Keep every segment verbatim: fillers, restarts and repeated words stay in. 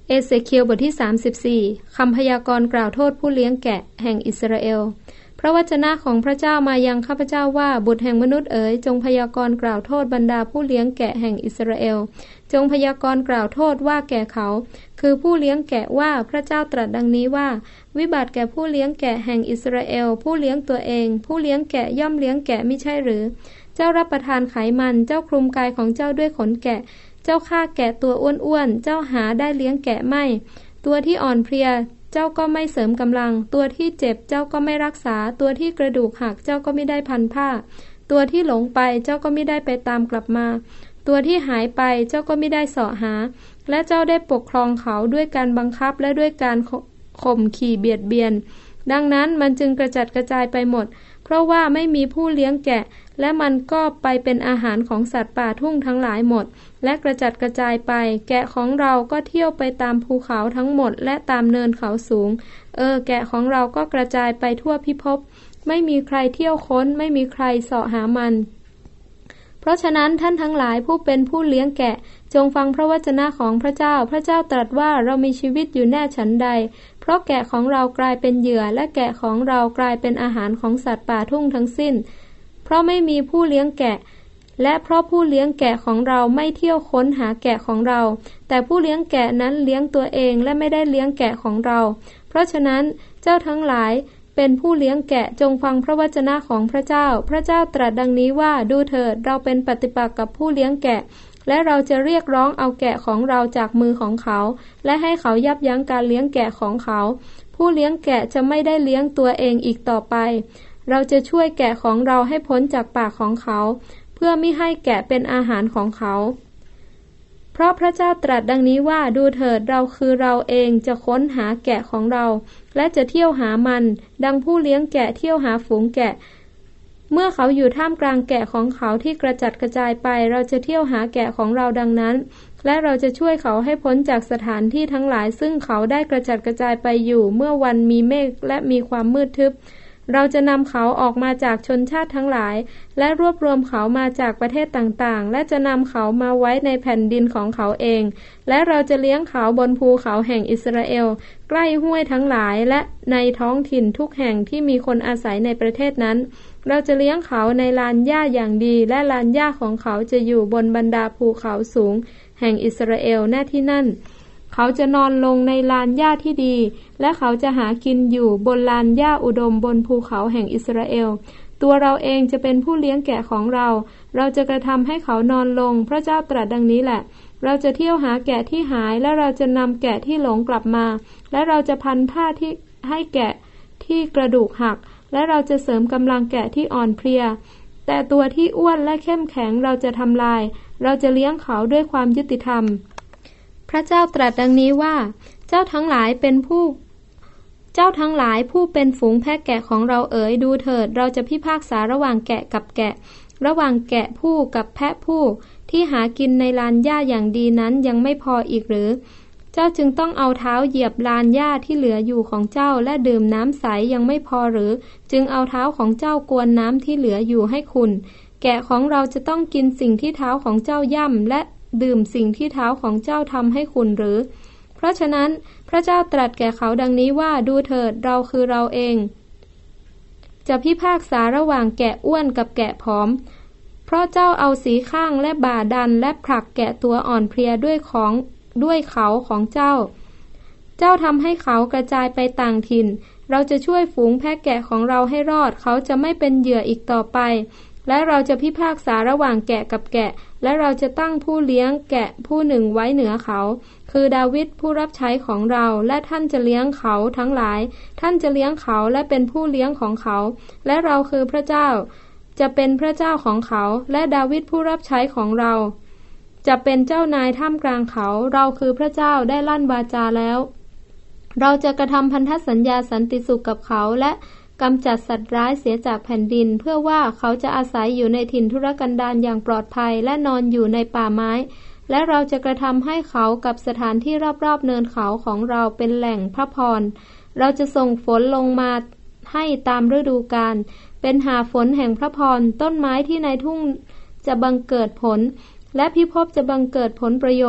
เอเสเคียลบทที่สามสิบสี่คำพยากรณ์กล่าวโทษผู้เลี้ยงแกะแห่งอิสราเอลพระวจนะของพระเจ้ามายังข้าพเจ้าว่าบุตรแห่งมนุษย์เอ๋ยจงพยากรณ์กล่าวโทษบรรดาผู้เลี้ยงแกะแห่งอิสราเอลจงพยากรณ์กล่าวโทษว่าแก่เขาคือผู้เลี้ยงแกะว่าพระเจ้าตรัสดังนี้ว่าวิบัติแก่ผู้เลี้ยงแกะแห่งอิสราเอลผู้เลี้ยงตัวเองผู้เลี้ยงแกะย่อมเลี้ยงแกะมิใช่หรือเจ้ารับประทานไขมันเจ้าคลุมกายของเจ้าด้วยขนแกะเจ้าฆ่าแกะตัวอ้วนๆเจ้าหาได้เลี้ยงแกะไม่ตัวที่อ่อนเพลียเจ้าก็ไม่เสริมกำลังตัวที่เจ็บเจ้าก็ไม่รักษาตัวที่กระดูกหักเจ้าก็ไม่ได้พันผ้าตัวที่หลงไปเจ้าก็ไม่ได้ไปตามกลับมาตัวที่หายไปเจ้าก็ไม่ได้เสาะหาและเจ้าได้ปกครองเขาด้วยการบังคับและด้วยการข่มขี่เบียดเบียนดังนั้นมันจึงกระจัดกระจายไปหมดเพราะว่าไม่มีผู้เลี้ยงแกะและมันก็ไปเป็นอาหารของสัตว์ป่าทุ่งทั้งหลายหมดและกระจัดกระจายไปแกะของเราก็เที่ยวไปตามภูเขาทั้งหมดและตามเนินเขาสูงเออแกะของเราก็กระจายไปทั่วพิภพไม่มีใครเที่ยวค้นไม่มีใครเสาะหามันเพราะฉะนั้นท่านทั้งหลายผู้เป็นผู้เลี้ยงแกะจงฟังพระวจนะของพระเจ้าพระเจ้าตรัสว่าเรามีชีวิตอยู่แน่ฉันใดเพราะแกะของเรากลายเป็นเหยื่อและแกะของเรากลายเป็นอาหารของสัตว์ป่าทุ่งทั้งสิ้นเพราะไม่มีผู้เลี้ยงแกะและเพราะผู้เลี้ยงแกะของเราไม่เที่ยวค้นหาแกะของเราแต่ผู้เลี้ยงแกะนั้นเลี้ยงตัวเองและไม่ได้เลี้ยงแกะของเราเพราะฉะนั้นเจ้าทั้งหลายเป็นผู้เลี้ยงแกะจงฟังพระวจนะของพระเจ้าพระเจ้าตรัสดังนี้ว่าดูเถิดเราเป็นปฏิปักษ์กับผู้เลี้ยงแกะและเราจะเรียกร้องเอาแกะของเราจากมือของเขาและให้เขายับยั้งการเลี้ยงแกะของเขาผู้เลี้ยงแกะจะไม่ได้เลี้ยงตัวเองอีกต่อไปเราจะช่วยแกะของเราให้พ้นจากปากของเขาเพื่อไม่ให้แกะเป็นอาหารของเขาเพราะพระเจ้าตรัสดังนี้ว่าดูเถิดเราคือเราเองจะค้นหาแกะของเราและจะเที่ยวหามันดังผู้เลี้ยงแกะเที่ยวหาฝูงแกะเมื่อเขาอยู่ท่ามกลางแกะของเขาที่กระจัดกระจายไปเราจะเที่ยวหาแกะของเราดังนั้นและเราจะช่วยเขาให้พ้นจากสถานที่ทั้งหลายซึ่งเขาได้กระจัดกระจายไปอยู่เมื่อวันมีเมฆและมีความมืดทึบเราจะนำเขาออกมาจากชนชาติทั้งหลายและรวบรวมเขามาจากประเทศต่างๆและจะนำเขามาไว้ในแผ่นดินของเขาเองและเราจะเลี้ยงเขาบนภูเขาแห่งอิสราเอลใกล้ห้วยทั้งหลายและในท้องถิ่นทุกแห่งที่มีคนอาศัยในประเทศนั้นเราจะเลี้ยงเขาในลานหญ้าอย่างดีและลานหญ้าของเขาจะอยู่บนบรรดาภูเขาสูงแห่งอิสราเอลณที่นั่นเขาจะนอนลงในลานหญ้าที่ดีและเขาจะหากินอยู่บนลานหญ้าอุดมบนภูเขาแห่งอิสราเอลตัวเราเองจะเป็นผู้เลี้ยงแกะของเราเราจะกระทำให้เขานอนลงพระเจ้าตรัสดังนี้แหละเราจะเที่ยวหาแกะที่หายและเราจะนำแกะที่หลงกลับมาและเราจะพันผ้าที่ให้แกะที่กระดูกหักและเราจะเสริมกำลังแกะที่อ่อนเพลียแต่ตัวที่อ้วนและเข้มแข็งเราจะทำลายเราจะเลี้ยงเขาด้วยความยุติธรรมพระเจ้าตรัสดังนี้ว่าเจ้าทั้งหลายเป็นผู้เจ้าทั้งหลายผู้เป็นฝูงแพะแกะของเราเอ๋ยดูเถิดเราจะพิพากษาระหว่างแกะกับแกะระหว่างแกะผู้กับแพะผู้ที่หากินในลานหญ้าอย่างดีนั้นยังไม่พออีกหรือเจ้าจึงต้องเอาเท้าเหยียบลานหญ้าที่เหลืออยู่ของเจ้าและดื่มน้ำใสยังไม่พอหรือจึงเอาเท้าของเจ้ากวนน้ำที่เหลืออยู่ให้ขุ่นแกะของเราจะต้องกินสิ่งที่เท้าของเจ้าย่ำและดื่มสิ่งที่เท้าของเจ้าทำให้ขุ่นหรือเพราะฉะนั้นพระเจ้าตรัสแก่เขาดังนี้ว่าดูเถิดเราคือเราเองจะพิพากษาระหว่างแกะอ้วนกับแกะผอมเพราะเจ้าเอาสีข้างและบ่าดันและผลักแกะตัวอ่อนเพลียด้วยของด้วยเขาของเจ้าเจ้าทำให้เขากระจายไปต่างถิ่นเราจะช่วยฝูงแพะแกะของเราให้รอดเขาจะไม่เป็นเหยื่ออีกต่อไปและเราจะพิพากษาระหว่างแกะกับแกะและเราจะตั้งผู้เลี้ยงแกะผู้หนึ่งไว้เหนือเขาคือดาวิดผู้รับใช้ของเราและท่านจะเลี้ยงเขาทั้งหลายท่านจะเลี้ยงเขาและเป็นผู้เลี้ยงของเขาและเราคือพระเจ้าจะเป็นพระเจ้าของเขาและดาวิดผู้รับใช้ของเราจะเป็นเจ้านายท่ามกลางเขาเราคือพระเจ้าได้ลั่นวาจาแล้วเราจะกระทำพันธสัญญาสันติสุขกับเขาและกำจัดสัตว์ร้ายเสียจากแผ่นดินเพื่อว่าเขาจะอาศัยอยู่ในถิ่นทุรกันดารอย่างปลอดภัยและนอนอยู่ในป่าไม้และเราจะกระทำให้เขากับสถานที่รอบๆเนินเขาของเราเป็นแหล่งพระพรเราจะส่งฝนลงมาให้ตามฤดูกาลเป็นหาฝนแห่งพระพรต้นไม้ที่ในทุ่งจะบังเกิดผลและพิภพจะบังเกิดผลประโยชน์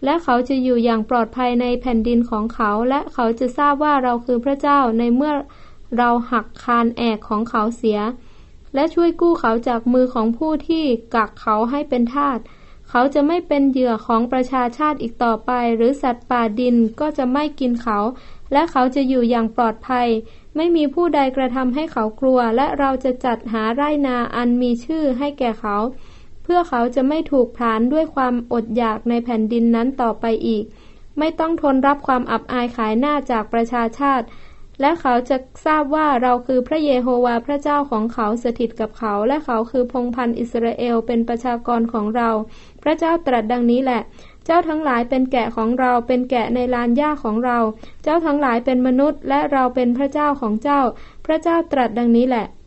และเขาจะอยู่อย่างปลอดภัยในแผ่นดินของเขาและเขาจะทราบว่าเราคือพระเจ้าในเมื่อเราหักคานแอกของเขาเสียและช่วยกู้เขาจากมือของผู้ที่กักเขาให้เป็นทาสเขาจะไม่เป็นเหยื่อของประชาชาติอีกต่อไปหรือสัตว์ป่าดินก็จะไม่กินเขาและเขาจะอยู่อย่างปลอดภัยไม่มีผู้ใดกระทำให้เขากลัวและเราจะจัดหาไร่นาอันมีชื่อให้แก่เขาเพื่อเขาจะไม่ถูกผลาญด้วยความอดอยากในแผ่นดินนั้นต่อไปอีกไม่ต้องทนรับความอับอายขายหน้าจากประชาชาติและเขาจะทราบว่าเราคือพระเยโฮวาห์พระเจ้าของเขาสถิตกับเขาและเขาคือพงศ์พันธุ์อิสราเอลเป็นประชากรของเราพระเจ้าตรัสดังนี้แหละเจ้าทั้งหลายเป็นแกะของเราเป็นแกะในลานหญ้าของเราเจ้าทั้งหลายเป็นมนุษย์และเราเป็นพระเจ้าของเจ้าพระเจ้าตรัสดังนี้แหละ